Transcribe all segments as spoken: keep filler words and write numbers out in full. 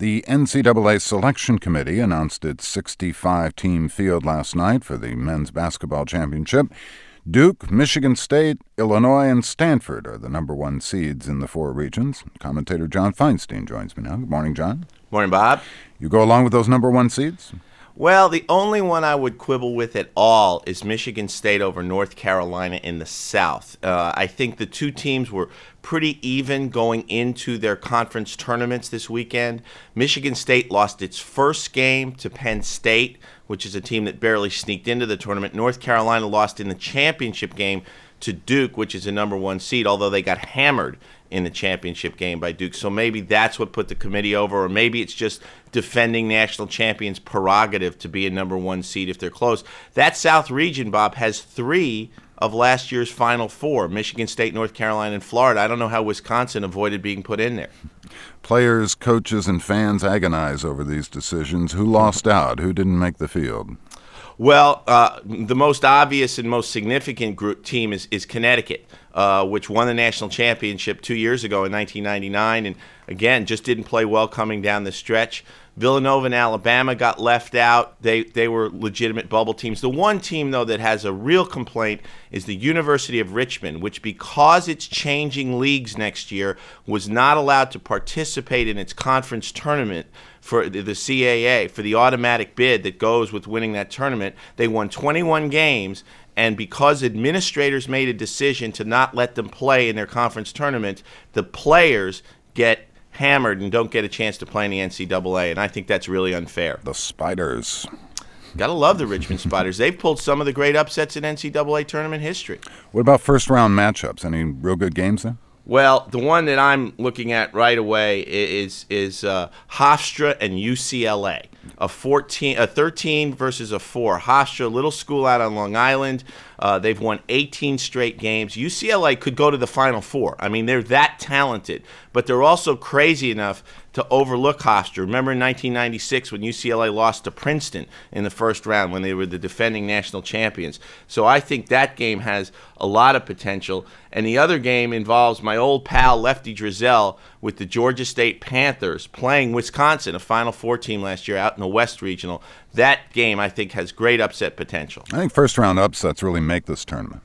The N C double A Selection Committee announced its sixty-five team field last night for the men's basketball championship. Duke, Michigan State, Illinois, and Stanford are the number one seeds in the four regions. Commentator John Feinstein joins me now. Good morning, John. Morning, Bob. You go along with those number one seeds? Well, the only one I would quibble with at all is Michigan State over North Carolina in the South. Uh, I think the two teams were pretty even going into their conference tournaments this weekend. Michigan State lost its first game to Penn State, which is a team that barely sneaked into the tournament. North Carolina lost in the championship game to Duke, which is a number one seed, although they got hammered in the championship game by Duke. So maybe that's what put the committee over, or maybe it's just defending national champions' prerogative to be a number one seed if they're close. That South region, Bob, has three of last year's Final Four, Michigan State, North Carolina, and Florida. I don't know how Wisconsin avoided being put in there. Players, coaches, and fans agonize over these decisions. Who lost out? Who didn't make the field? Well, uh, the most obvious and most significant group team is, is Connecticut, uh, which won the national championship two years ago in nineteen ninety-nine, and again, just didn't play well coming down the stretch. Villanova and Alabama got left out. They they were legitimate bubble teams. The one team, though, that has a real complaint is the University of Richmond, which, because it's changing leagues next year, was not allowed to participate in its conference tournament for the C A A, for the automatic bid that goes with winning that tournament. They won twenty-one games, and because administrators made a decision to not let them play in their conference tournament, the players get hammered and don't get a chance to play in the N C double A, and I think that's really unfair. The Spiders. Gotta love the Richmond Spiders. They've pulled some of the great upsets in N C double A tournament history. What about first-round matchups? Any real good games there? Well, the one that I'm looking at right away is is uh, Hofstra and U C L A. A fourteen, a thirteen versus a four. Hofstra, little school out on Long Island. Uh, they've won eighteen straight games. U C L A could go to the Final Four. I mean, they're that talented, but they're also crazy enough to overlook Hofstra. Remember in nineteen ninety-six when U C L A lost to Princeton in the first round when they were the defending national champions. So I think that game has a lot of potential. And the other game involves my old pal Lefty Driesell with the Georgia State Panthers playing Wisconsin, a Final Four team last year out in the West Regional. That game, I think, has great upset potential. I think first-round upsets really make this tournament.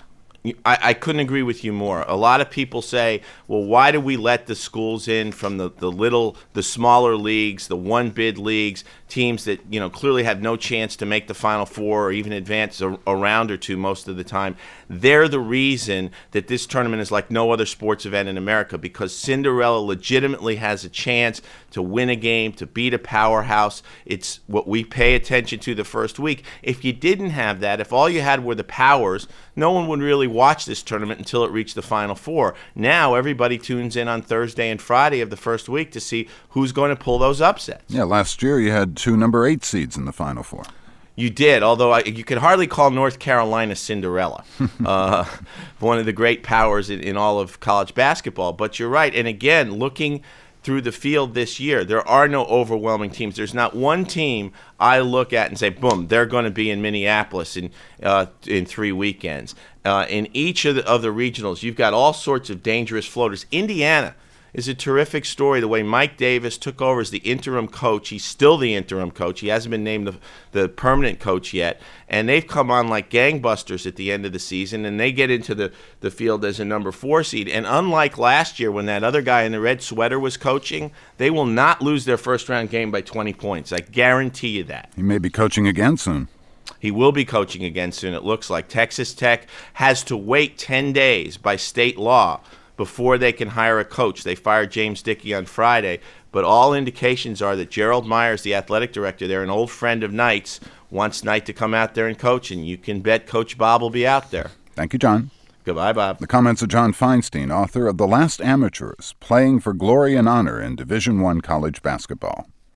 I, I couldn't agree with you more. A lot of people say, well, why do we let the schools in from the, the little, the smaller leagues, the one-bid leagues, teams that, you know, clearly have no chance to make the Final Four or even advance a, a round or two most of the time. They're the reason that this tournament is like no other sports event in America, because Cinderella legitimately has a chance to win a game, to beat a powerhouse. It's what we pay attention to the first week. If you didn't have that, if all you had were the powers, no one would really watch this tournament until it reached the Final Four. Now everybody tunes in on Thursday and Friday of the first week to see who's going to pull those upsets. Yeah, last year you had two number eight seeds in the Final Four. You did, although I, you could hardly call North Carolina Cinderella, uh, one of the great powers in, in all of college basketball. But you're right, and again, looking through the field this year, there are no overwhelming teams. There's not one team I look at and say, boom, they're going to be in Minneapolis in uh, in three weekends. Uh, in each of the, of the regionals, you've got all sorts of dangerous floaters. Indiana is a terrific story. The way Mike Davis took over as the interim coach, he's still the interim coach. He hasn't been named the, the permanent coach yet. And they've come on like gangbusters at the end of the season, and they get into the, the field as a number four seed. And unlike last year when that other guy in the red sweater was coaching, they will not lose their first-round game by twenty points. I guarantee you that. He may be coaching again soon. He will be coaching again soon, it looks like. Texas Tech has to wait ten days by state law before they can hire a coach. They fired James Dickey on Friday, but all indications are that Gerald Myers, the athletic director there, an old friend of Knight's, wants Knight to come out there and coach, and you can bet Coach Bob will be out there. Thank you, John. Goodbye, Bob. The comments of John Feinstein, author of The Last Amateurs, Playing for Glory and Honor in Division I College Basketball.